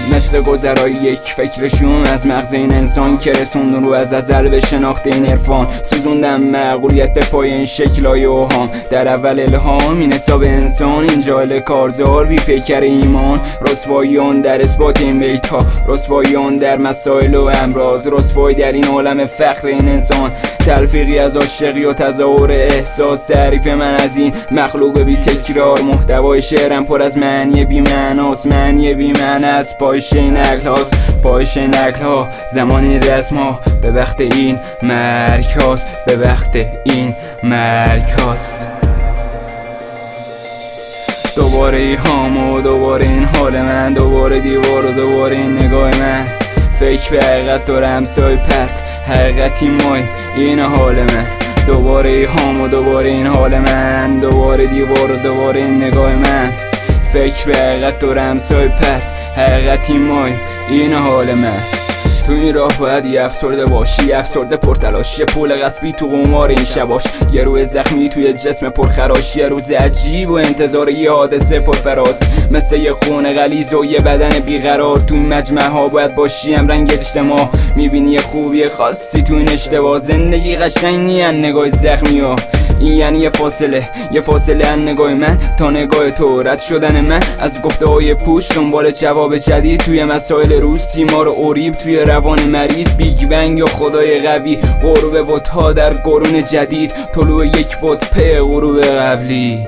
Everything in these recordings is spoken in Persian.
مثل گذرای یک فکرشون از مغز این انسان که رسوندون رو از ازل به شناخت این عرفان. سوزوندم معقولیت به پای این شکلای اوهام. در اول الهام این حساب انسان، این جاهل کارزار بی پیکر ایمان. رسوایان در اثبات این بیت ها، رسوایان در مسائل و امراض، رسوای در این عالم فخر این انسان. تلفیقی از عاشقی و تظاهر احساس، تعریف من از این مخلوق بی تکرار. محتوای شعرم پر از معنی بی معناست، معنی بی معنی از پایش این عقل هاست، پایش این عقل ها. زمانی رسم ها به وقت این مرگ هاست، به وقت این مرگ هاست. دوباره ایهام و دوباره این حال من، دوباره دیوار و دوباره این نگاه من. فکر به حقیقت دارم سای پرت، حقیقتی مایم این حال من. دوباره ایهام و دوباره این حال من، دوباره دیوار و دوباره این نگاه من. فکر به حقیقت دارم سای پرت، حقیقتی مایم این حال من. تو این راه باید یه افسرده باشی، یه افسرده پرتلاش، یه پول غصبی تو قمار این شباش، یه روح زخمی توی جسم پرخراش، یه روز عجیب و انتظار یه حادثه پرفراز. مثل یه خون غلیظ و یه بدن بیقرار تو این مجمع ها باید باشی هم رنگ اجتماع. میبینی یه خوبی خاصی تو این اشتباه، زندگی قشنگ نیان نگاه زخمی ها. این یعنی یه فاصله ان نگاه من تا نگاه تو، رد شدن من از گفته های پوش، دنبال جواب جدید توی مسائل روز، تیمار اوریب توی روان مریض، بیگ بنگ یا خدای قوی، غروب بت‌ها در قرون جدید، طلوع یک بت پی غروب قبلی.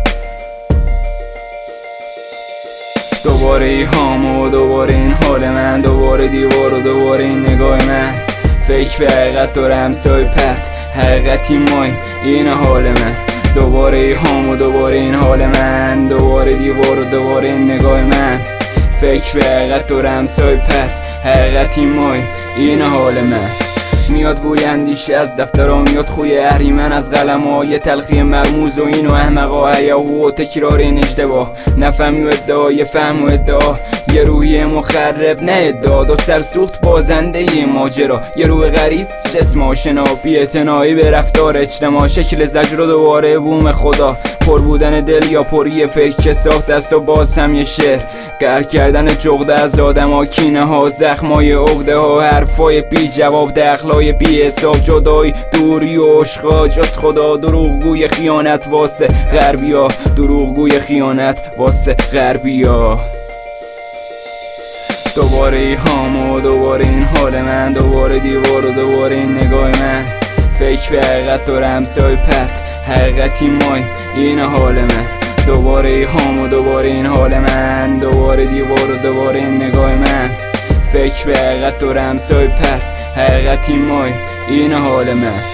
دوباره ایهام و دوباره این حال من، دوباره دیوار و دوباره این نگاه من. فکر به حقیقت دارم سای پرت، حقیقتی مایم این حال من. دوباره ایهام و دوباره این حال من، دوباره دیوار و دوباره این نگاه من. فکر به حقیقت دارم سای پرت، حقیقتی مایم این حال من. میاد بوی اندیشه از دفترها، میاد خوی اهریمن از قلم‌های تلخی مرموز و این و احمقا، هیاهو و تکرار این اشتباه. نفهمی و ادعای فهم و ادعا، یه روحیه مخرب نه ادعا، دو سرسوخت بازنده یه ماجرا. یه روح غریب جسم آشنا، بی‌اعتنایی به رفتار اجتماع، شکل زجر و دوباره بوم خدا. پر بودن دل یا پری فکر که ساخت است و باز هم یه شعر. غرق کردن جغده از آدم ها، کینه ها، زخمای عقده ها، حرفای بی جواب، دخلای بی حساب، جدایی، دوری و عشقا جز خدا. دروغگوی خیانت واسه غربیا، دروغگوی خیانت واسه غربیا. دوباره ایهام و دوباره این حال من، دوباره دیوار و دوباره این نگاه من. فکر به حقیقت دارم سای پرت، حقیقتی مایم این حال من. دوباره ایهام و دوباره این حال من، دوباره دیوار و دوباره این نگاه من. فکر به حقیقت دارم سای پرت، حقیقتی مایم این حال من.